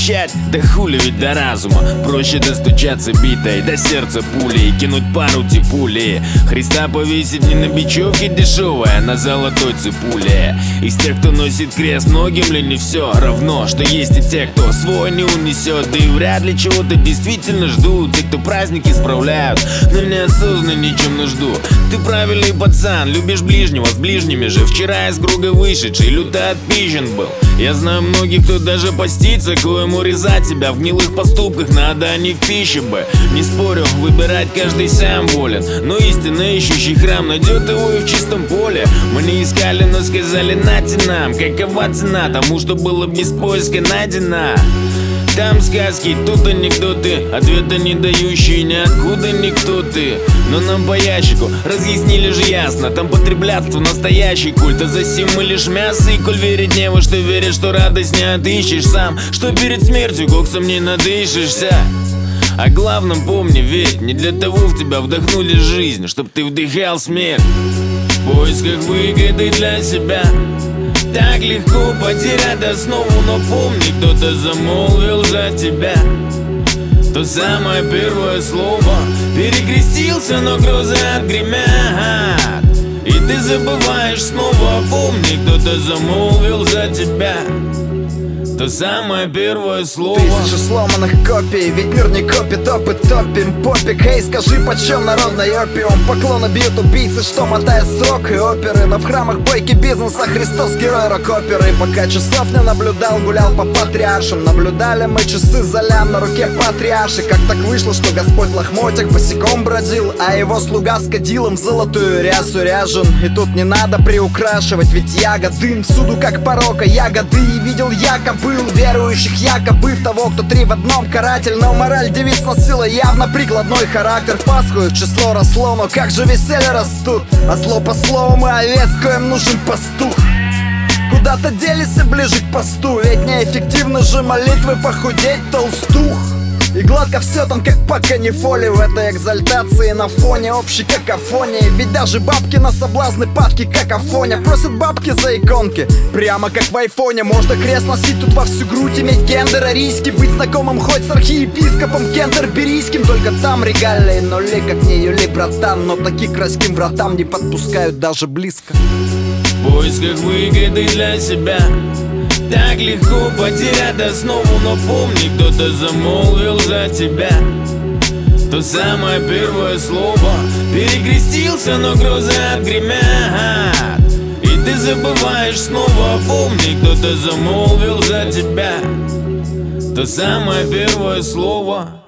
кричать, да хули ведь до разума. Проще достучаться битой до сердца пулей и кинуть пару типулей. Христа повесить не на бечевке дешевой, а на золотой цепуле. Из тех, кто носит крест, многим ли не все равно, что есть и те, кто свой не унесет. Да и вряд ли чего-то действительно ждут те, кто праздники справляют, но неосознанно ничем нужду. Ты правильный пацан, любишь ближнего, с ближними же вчера из круга вышедший люто отпизжен был. Я знаю многих, кто даже постится, коему резать себя в гнилых поступках надо, а не в пище бы. Не спорю, выбирать каждый сам волен, но истинно ищущий храм найдет его и в чистом поле. Мы не искали, но сказали нате нам, какова цена тому, что было без поиска найдено. Там сказки, тут анекдоты, ответа не дающие ниоткуда никто ты. Но нам по ящику разъяснили же ясно, там потреблятство настоящий культ, а засим мы лишь мясо. И коль верить не во что веришь, что радость не отыщешь сам, что перед смертью коксом не надышишься. О главном помни, ведь не для того в тебя вдохнули жизнь, чтоб ты вдыхал смерть. В поисках выгоды для себя так легко потерять основу, но помни, кто-то замолвил за тебя то самое первое слово. Перекрестился, но грозы отгремят, и ты забываешь снова. Помни, кто-то замолвил за тебя то самое первое слово. Тысячи сломанных копий, ведь мир не копит опыт, топим попик. Эй, скажи, почем народный опиум? Поклоны бьют убийцы, что мотает срок и оперы. Но в храмах бойки бизнеса Христос герой рок-оперы. Пока часов не наблюдал, гулял по патриаршам. Наблюдали мы часы за лям на руке патриарши. Как так вышло, что Господь в лохмотьях босиком бродил, а его слуга с кадилом в золотую рясу ряжен. И тут не надо приукрашивать, ведь яга дым всюду как порока ягоды. И видел якобы верующих якобы в того, кто три в одном каратель. Но мораль девиц носила явно прикладной характер. В Пасху их число росло, но как же веселье растут. А зло по словам и овец, коим нужен пастух. Куда-то делись и ближе к посту, ведь неэффективно же молитвы похудеть толстух. И гладко все там, как по канифоле, в этой экзальтации на фоне общей какофонии. Ведь даже бабки на соблазны падки какофония. Просят бабки за иконки, прямо как в айфоне. Можно крест носить тут во всю грудь, иметь гендер арийский, быть знакомым хоть с архиепископом кентерберийским. Только там регалии нули, как не юли, братан. Но таких к райским вратам не подпускают даже близко. В поисках выгоды для себя так легко потерять основу, но помни, кто-то замолвил за тебя то самое первое слово. Перекрестился, но грозы отгремят, и ты забываешь снова. Помни, кто-то замолвил за тебя то самое первое слово.